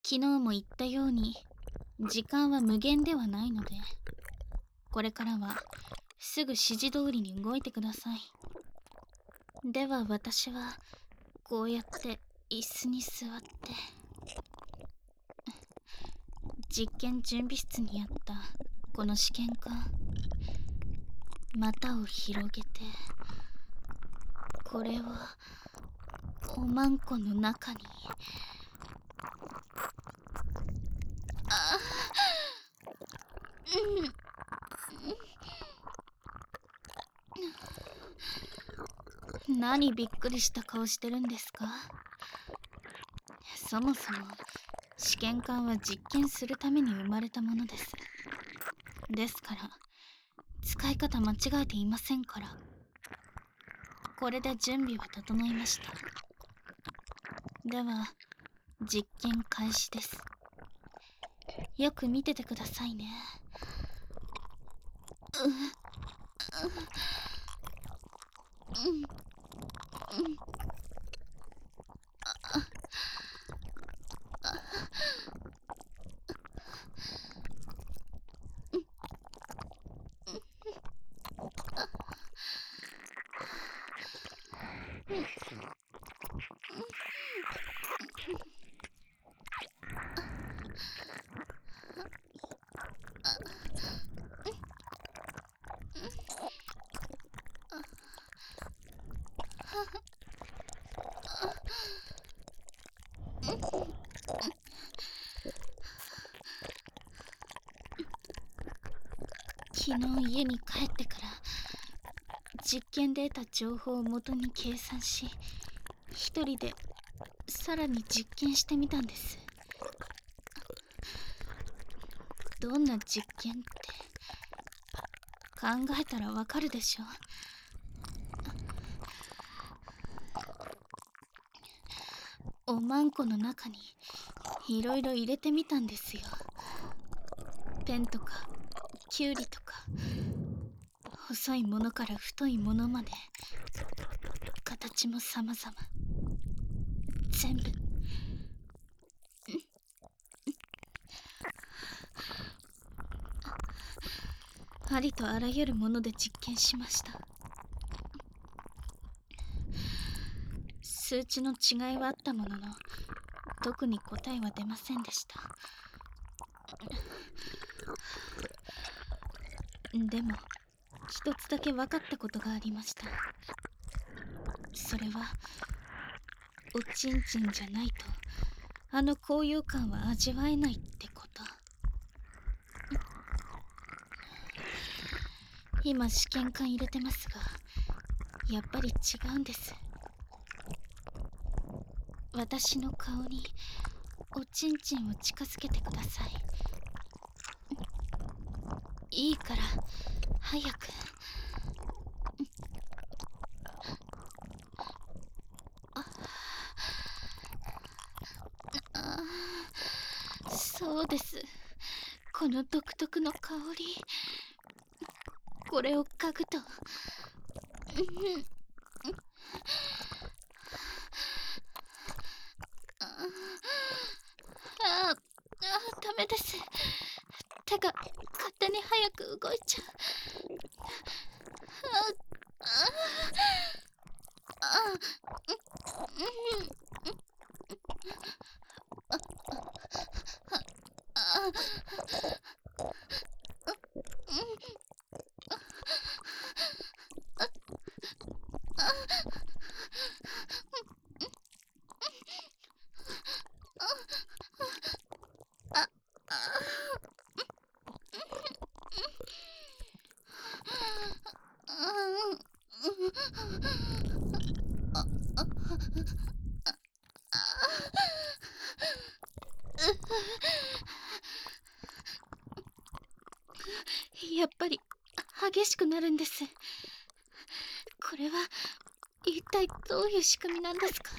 昨日も言ったように、時間は無限ではないので、これからはすぐ指示通りに動いてください。では私はこうやって椅子に座って、実験準備室にあったこの試験管、股を広げて、これはおまんこの中に。あ何びっくりした顔してるんですか？そもそも試験管は実験するために生まれたものです。ですから使い方間違えていませんから。これで準備は整いました。では実験開始です。よく見ててくださいね。昨日家に帰ってから実験で得た情報をもとに計算し、一人でさらに実験してみたんです。どんな実験って考えたらわかるでしょ。おまんこの中にいろいろ入れてみたんですよ。ペンとかキュウリとか、細いものから太いものまで、形も様々、全部。ありとあらゆるもので実験しました。数値の違いはあったものの、特に答えは出ませんでした。でも一つだけ分かったことがありました。それはおちんちんじゃないとあの高揚感は味わえないってこと。今試験管入れてますが、やっぱり違うんです。私の顔におちんちんを近づけてください。いいから早く。そうです。この独特の香り、これを嗅ぐと、ダメです。手が勝手に早く動いちゃう。やっぱり激しくなるんです。これは一体どういう仕組みなんですか？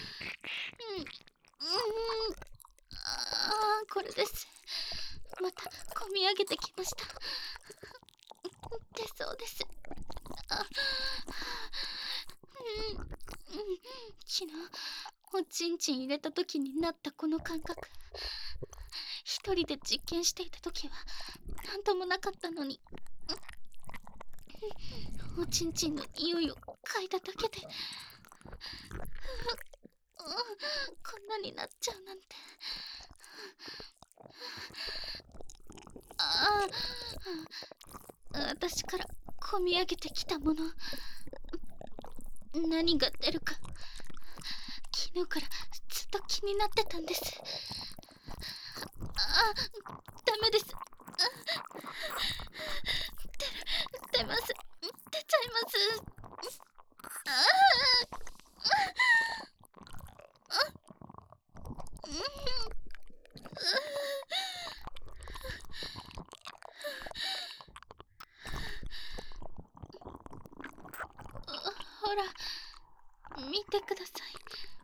これです。またこみ上げてきました。出そうです。昨日おちんちん入れた時になったこの感覚、一人で実験していた時はなんともなかったのに、おちんちんの匂いを嗅いだだけでこんなになっちゃうなんて。私からこみ上げてきたもの、何が出るか昨日からずっと気になってたんです。ダメです。出ます。出ちゃいます。ほら、見てください。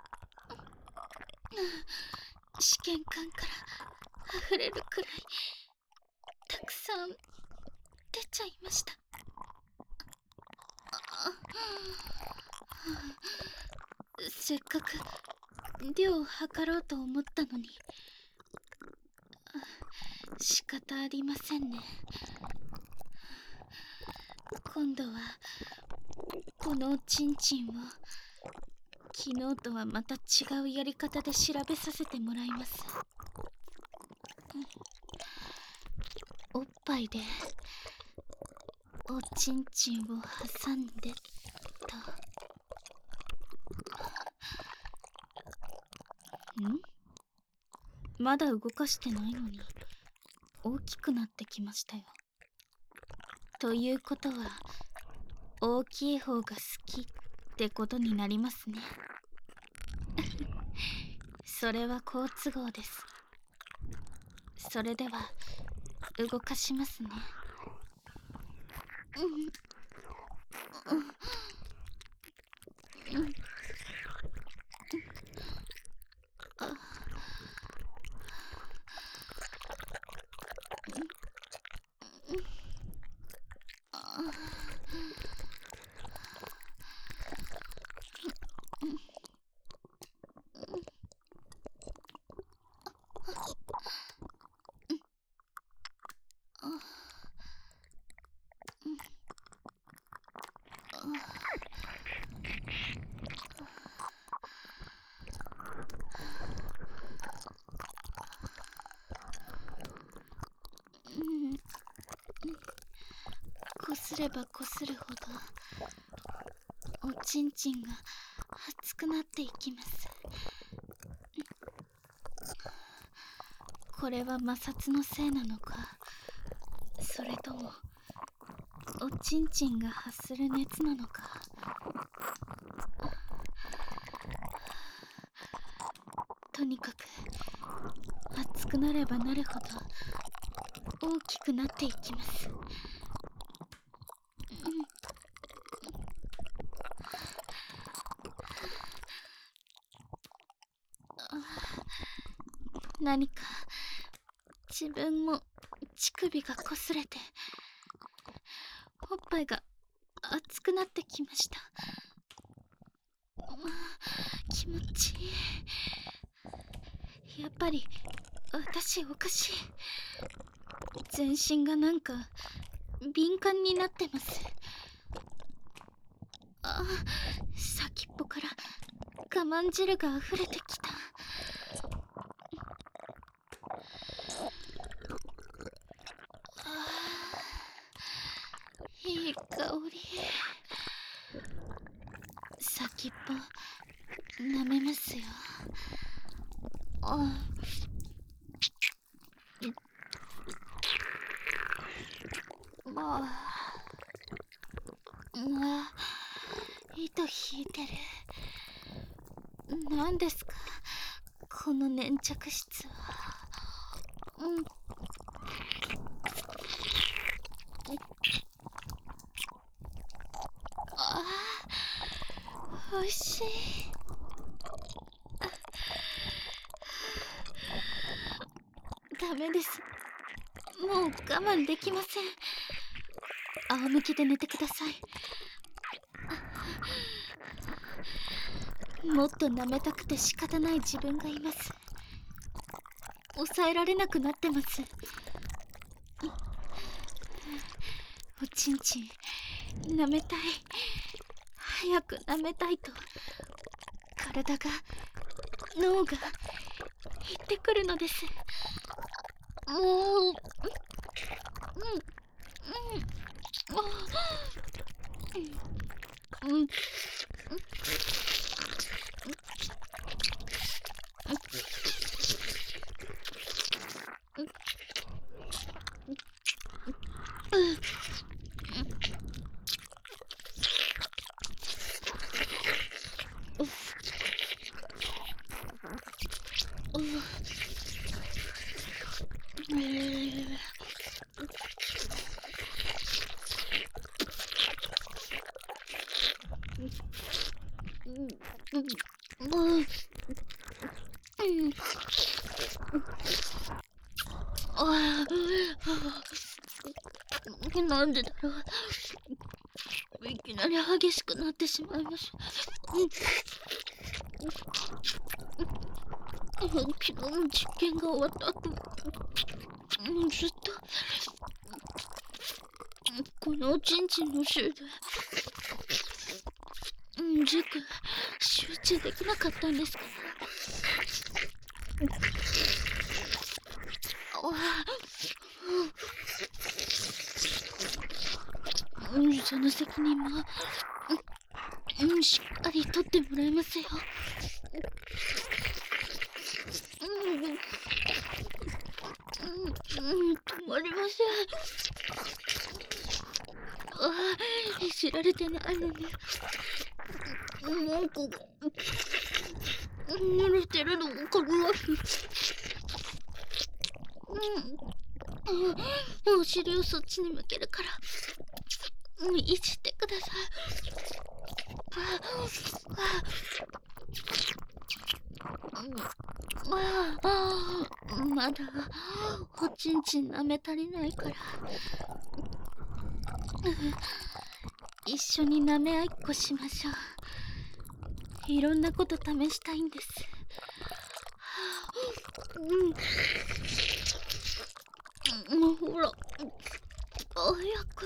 試験管から溢れるくらいたくさん出ちゃいました。せっかく量を測ろうと思ったのに、仕方ありませんね。今度はこのおちんちんを昨日とはまた違うやり方で調べさせてもらいます。おっぱいでおちんちんを挟んでと。まだ動かしてないのに大きくなってきましたよ。ということは大きい方が好きってことになりますね。それは好都合です。それでは動かしますね。こすればこするほどおちんちんが熱くなっていきます。これは摩擦のせいなのか、それともおちんちんが発する熱なのか。とにかく熱くなればなるほど大きくなっていきます。何か自分も乳首がこすれておっぱいが熱くなってきました。気持ちいい。やっぱり私おかしい。全身がなんか敏感になってます。先っぽから我慢汁が溢れてきた。いい香り。先っぽ舐めますよ。糸引いてる。何ですかこの粘着質は。おいしい。ダメです。もう我慢できません。仰向けで寝てください。 もっと舐めたくて仕方ない自分がいます。抑えられなくなってます。おちんちん舐めたい、早く舐めたいと体が、脳が言ってくるのです。もう、なんでだろう。いきなり激しくなってしまいました。昨日の実験が終わった後、ずっとこのおちんちんのせいで塾集中できなかったんですから。その責任もしっかり取ってもらいますよ。止まりません。いじられてないのになんか濡れてるの分かるわ。お尻をそっちに向けるからいじってください。まだおちんちん舐め足りないから一緒に舐め合いっこしましょう。いろんなこと試したいんです。ほら早く。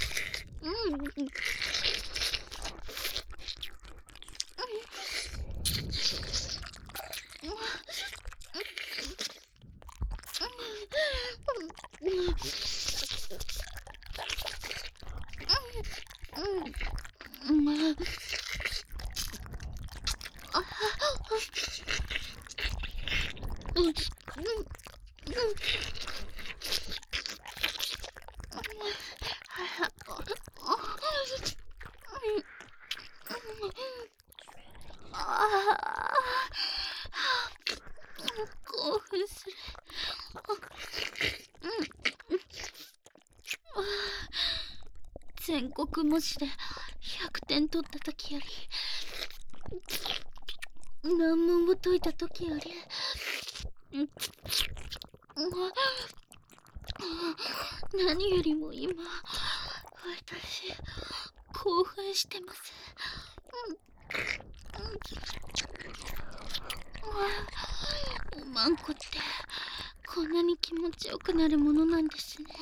興奮する。全国模試で100点取った時より、難問を解いた時より、何よりも今、私、興奮してます。おまんこってこんなに気持ちよくなるものなんですね。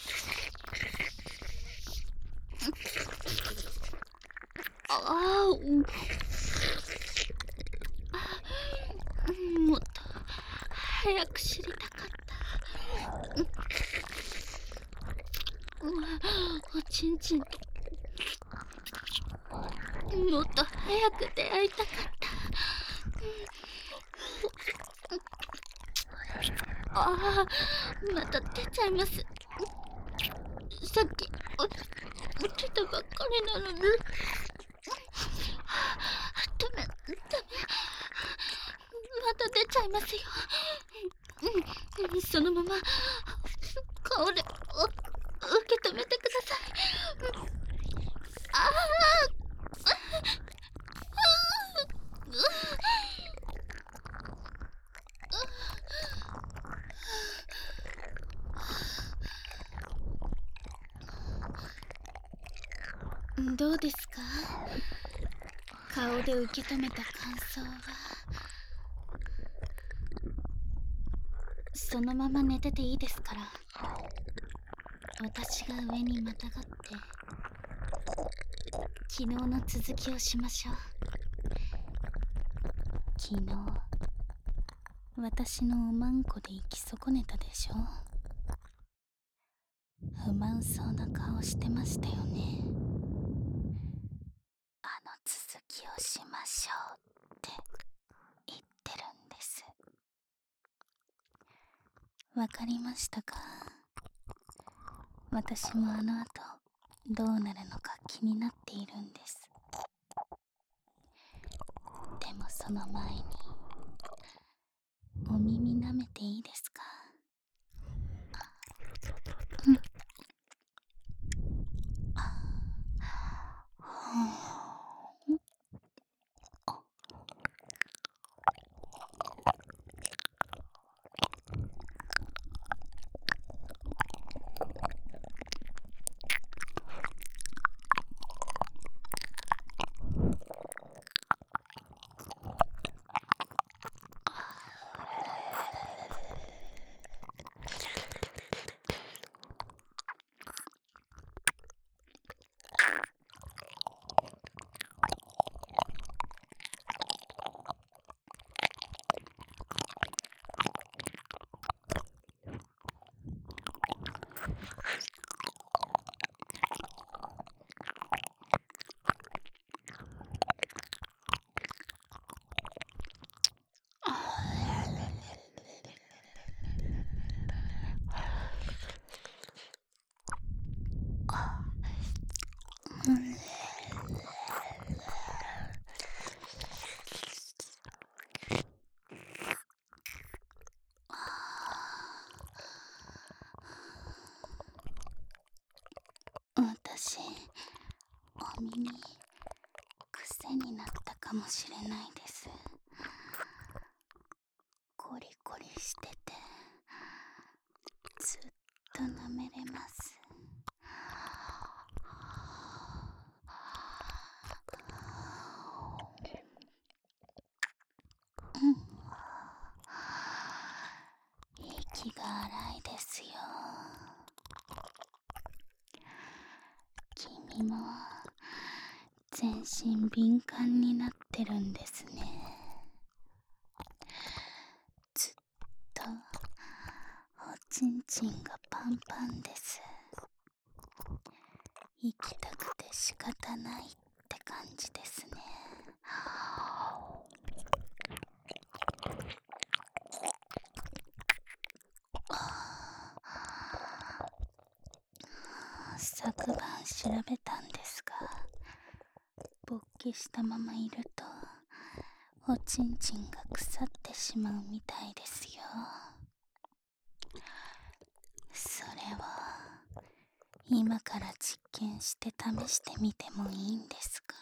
もっと早く知りたかった。おちんちんともっと早く出会いたかった。また出ちゃいます。さっき出たばっかりなのに。ダメまた出ちゃいますよ。そのまま顔で受け止めてください。どうですか？ 顔で受け止めた感想は、そのまま寝てていいですから。私が上にまたがって昨日の続きをしましょう。昨日私のおまんこで行き損ねたでしょ。不満そうな顔してましたよね。あの続きをしましょうって言ってるんです。わかりましたか？私もあの後どうなるのか気になっているんです。でもその前にお耳舐めていいですか？うん。私、お耳癖になったかもしれないです。コリコリしててずっと舐めれます。うん、息が荒いですよ。君も全身敏感になってるんですね。ずっとおちんちんがパンパンです。行きたくて仕方ないって感じですね。昨晩調べたんですが、勃起したままいるとおちんちんが腐ってしまうみたいですよ。それを今から実験して試してみてもいいんですか？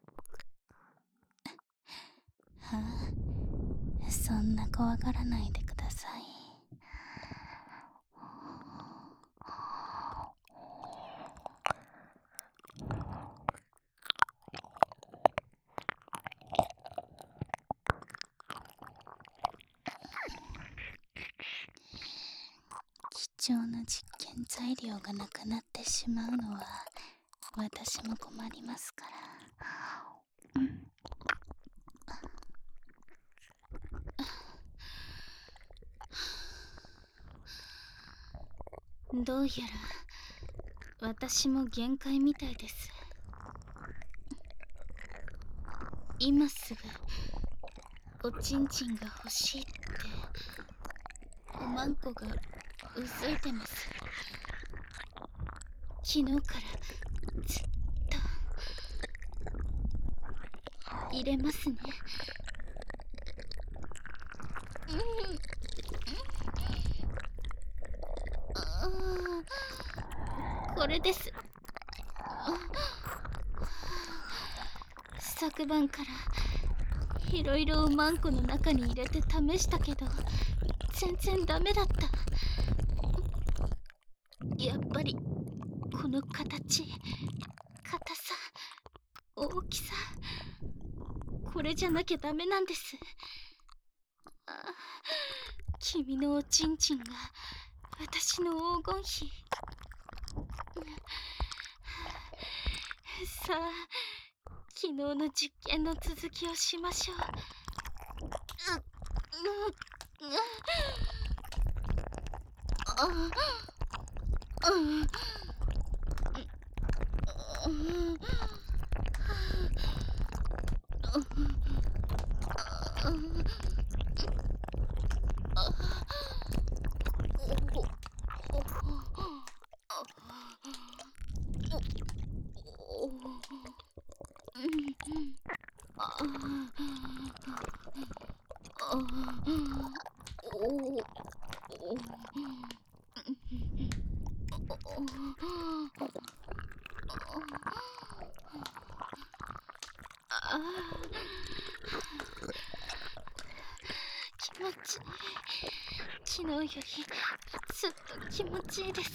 はあ、そんな怖がらないでください。貴重な実験材料がなくなってしまうのは私も困りますから。どうやら私も限界みたいです。今すぐおちんちんが欲しいっておまんこがうずいてます。昨日からずっと入れますね。これです。昨晩からいろいろおまんこの中に入れて試したけど全然ダメだった。やっぱりこの形、硬さ、大きさ、 これじゃなきゃダメなんです。君のおちんちんが私の黄金比。さあ、昨日の実験の続きをしましょう。気持ちいい。昨日よりずっと気持ちいいです。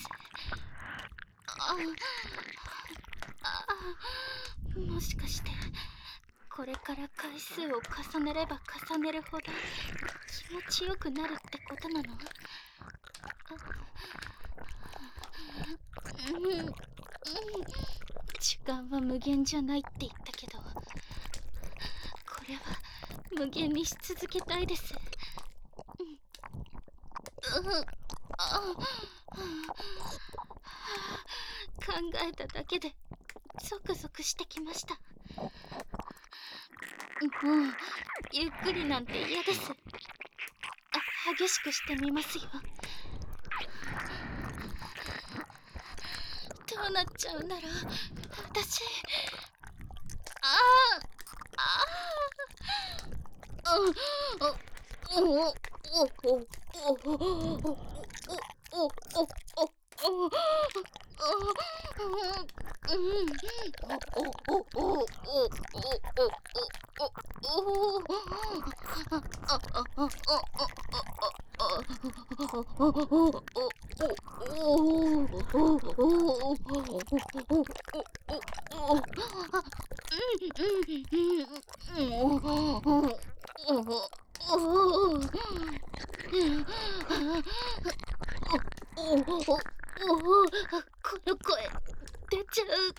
もしかしてこれから回数を重ねれば重ねるほど気持ちよくなるってことなの？時間は無限じゃないって言ったけど、これは無限にし続けたいです。考えただけでゾクゾクしてきました。もうゆっくりなんて嫌です。激しくしてみますよ。どうなっちゃうなら私。この声出ちゃう。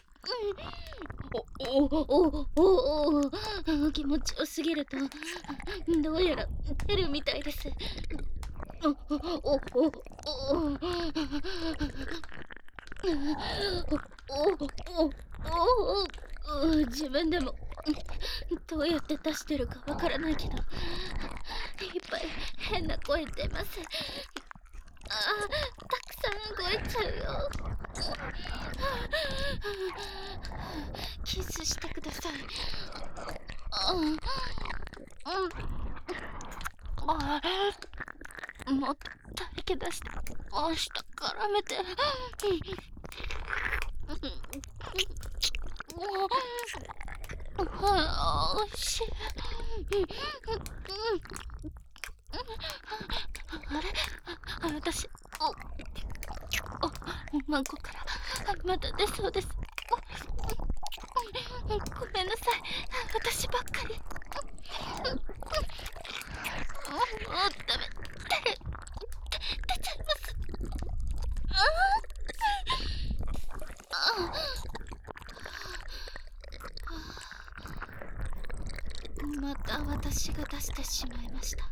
気持ちよすぎるとどうやら出るみたいです。自分でもどうやって出してるかわからないけど、いっぱい変な声出ます。たくさん動いちゃうよ。キスしてください。もっと唾液出して明日絡めて。おいしい。あれ、私孫からまだ出そうです。ごめんなさい、私ばっかり。ダメ、出ちゃいます。また私が出してしまいました。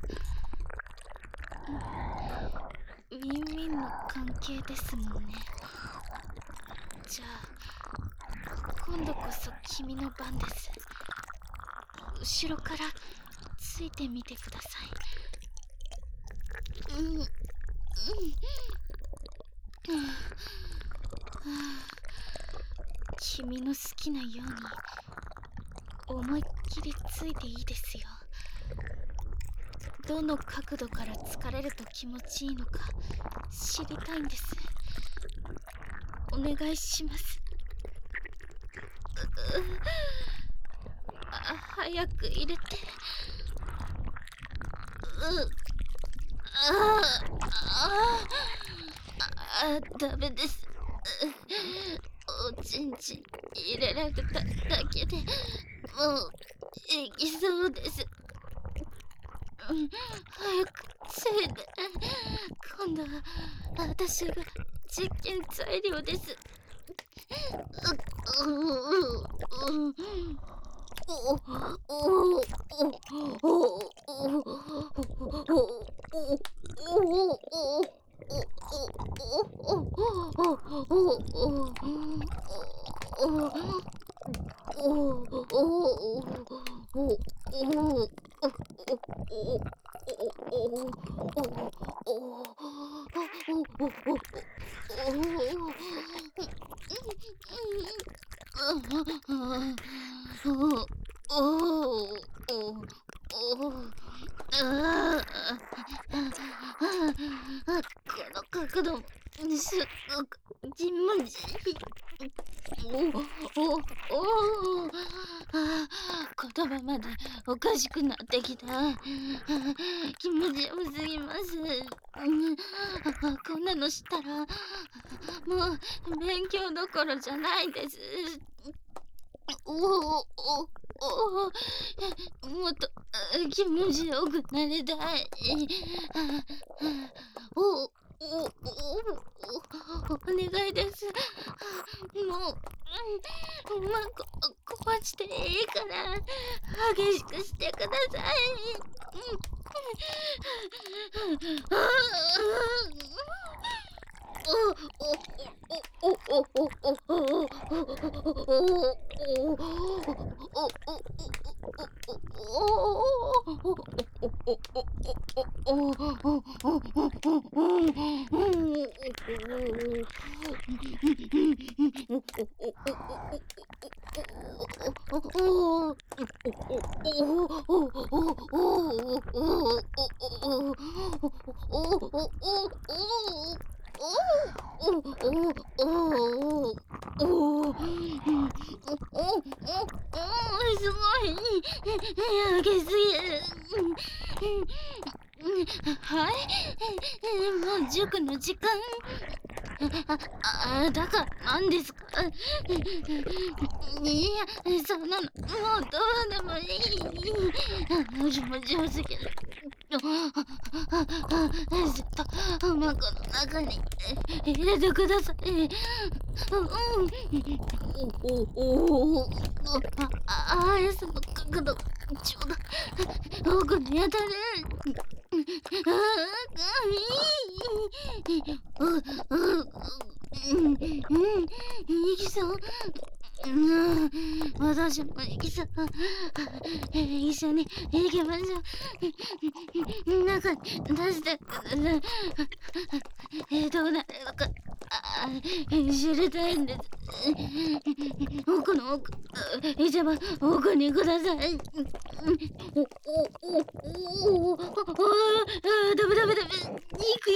ウィンウィンの関係ですもんね。じゃあ今度こそ君の番です。後ろからついてみてください。君の好きなように思いっきりついていいですよ。どの角度から疲れると気持ちいいのか知りたいんです。お願いします。早く入れて。ダメです。おちんちん入れられただけでもういきそうです。早くせいで。今度は私が実験材料です。この角度もすっごく気持ちいい。言葉までおかしくなってきた。気持ちよすぎます。こんなのしたらもう勉強どころじゃないです。もっと気持ちよくなりたい。お願いです。もう、壊していいから激しくしてください。すごい。上げすぎる。はい、もう塾の時間。だから何ですか。いや、そんなのもうどうでもいい。気持ちよすぎる。ずっとおまこの中に入れてください。その角度ちょうど奥に当たる。いきそう。私もいきそう。一緒に行きましょう。中に出してください。どうなるのか知りたいんです。奥の奥、一番奥にください。ダメ。行く。